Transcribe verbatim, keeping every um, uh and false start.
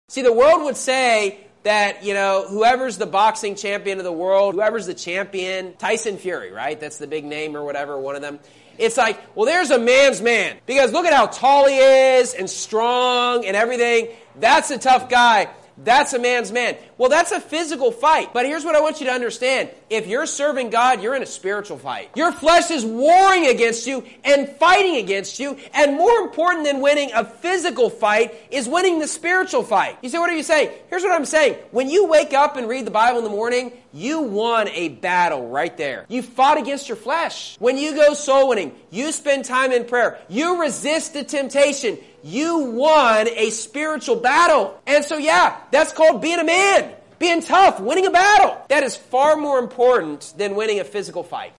See, the world would say that, you know, whoever's the boxing champion of the world, whoever's the champion, Tyson Fury, right? That's the big name or whatever, one of them. It's like, well, there's a man's man. Because look at how tall he is and strong and everything. That's a tough guy. That's a man's man. Well, that's a physical fight. But here's what I want you to understand. If you're serving God, you're in a spiritual fight. Your flesh is warring against you and fighting against you. And more important than winning a physical fight is winning the spiritual fight. You say, what are you saying? Here's what I'm saying. When you wake up and read the Bible in the morning, you won a battle right there. You fought against your flesh. When you go soul winning, you spend time in prayer. You resist the temptation. You won a spiritual battle. And so, yeah, that's called being a man. Being tough, winning a battle. That is far more important than winning a physical fight.